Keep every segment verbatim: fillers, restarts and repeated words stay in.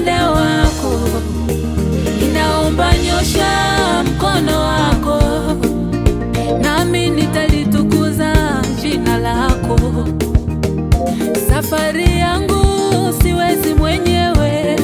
upande wako, ninaomba nyosha mkono wako, nami nitalitukuza jina lako. Safari yangu siwezi mwenyewe,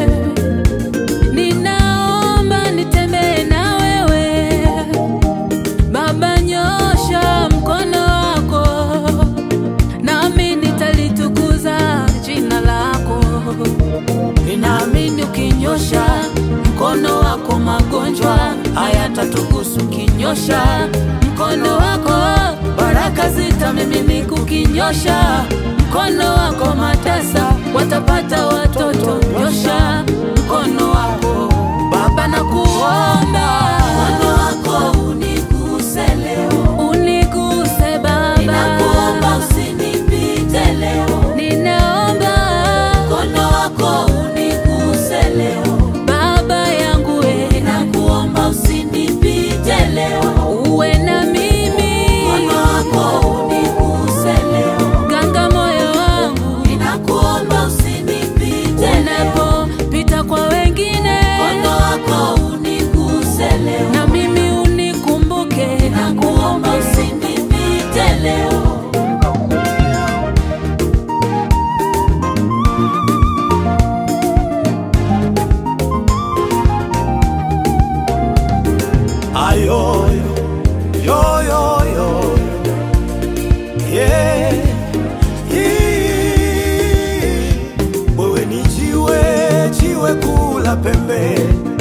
ninaomba nitembee na wewe. Baba, nyosha mkono wako, nami nitalitukuza jina lako. Ninaamini ukinyosha mkono wako magonjwa hayatatugusu. Ukinyosha mkono wako baraka zitamiminika. Ukinyosha mkono wako matasa watapata watoto. Nyosha mkono wako Baba, nakuomba mkono wako uniguse leo, uniguse Baba, ninakuomba usinipite leo. Ninaomba mkono wako uniguse leo Baba yangu we, ninakuomba usinipite leo, uwe na mimi. Mkono wako uniguse leo, ganga moyo wangu, ninakuomba usinipite unapopita kwa wengine. Mkono wako uniguse leo, na mimi unikumbuke, ninakuomba usinipite leo. Ayo, yo, yo, yo, yeah, yeah. Wewe ni jiwe, jiwe kula pembe,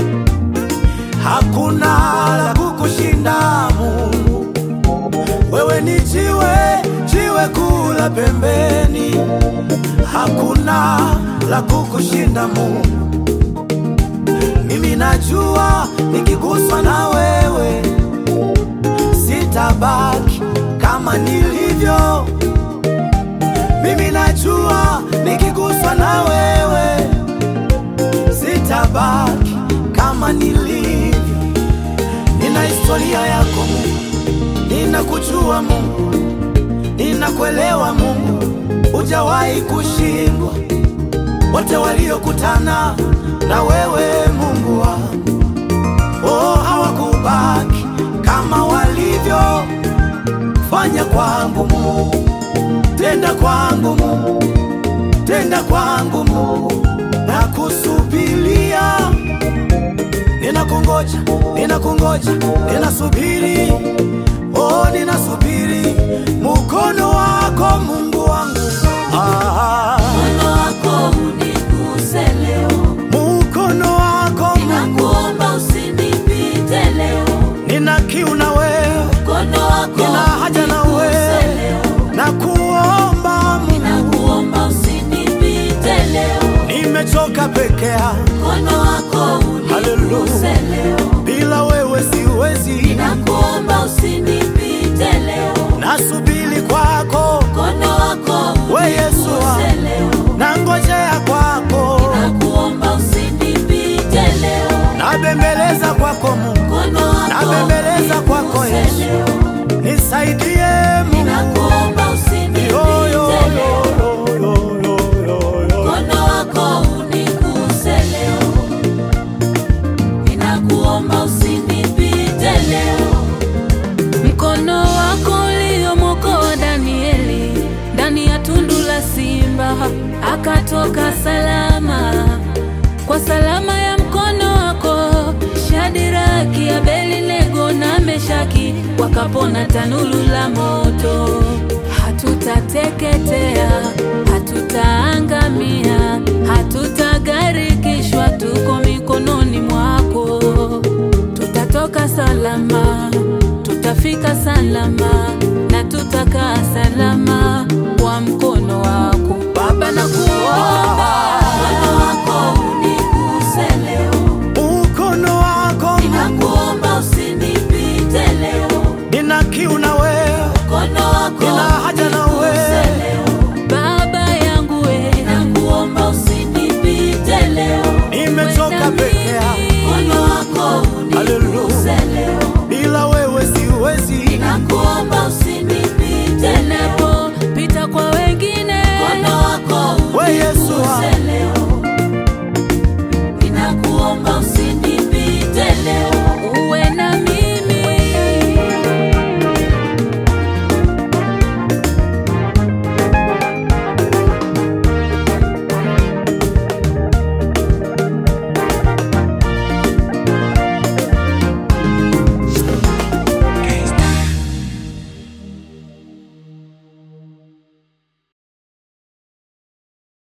hakuna la kukushinda Mungu. Wewe ni jiwe, jiwe kula pembeni, hakuna la kukushinda Mungu. Mimi najua nikiguswa na wewe sitabaki kama nilivyo. Mimi najua nikiguswa na wewe sitabaki kama nilivyo. Nina historia yako Mungu, ninakujua Mungu, ninakuelewa Mungu, hujawahi kushindwa. Wote waliokutana na wewe Mungu wangu, oh, hawakubaki kama walivyo. Fanya kwangu Mungu, tenda kwangu Mungu, tenda kwangu Mungu, nakusubiria. Ninakungoja, ninakungoja, ninasubiri, oh, ninasubiri mkono wako Mungu wangu. Ah, mkono wako uniguse leo, mkono wako ninakuomba usinipite leo. Nina kiu na wewe, mkono wako nina haja na wewe, nakuomba Mungu, ninakuomba usinipite leo. Nimechoka peke yangu, mkono wako uniguse leo, bila wewe siwezi. ninakuomba usinipite leo. Nasubiri kwako, mkono wako we Yesu, leo, nangojea kwako, ninakuomba usinipite leo. nabembeleza kwako Mungu, mkono wako nabembeleza kwako Yesu, nisaidie Mungu, ninakuomba usinipite yo, yo, leo. yo, yo, yo, yo, yo. Mkono wako uniguse leo, ninakuomba usinipite leo. Mkono wako uliomwokoa Danieli ndani ya tundu la simba, akatoka salama. Kwa salama ya mkono wako Shadiraki, Abednego na Meshaki wakapona tanuru la moto. Hatutateketea, hatutaangamia, hatutagarikishwa, tuko mikononi mwako. Tutatoka salama, tutafika salama.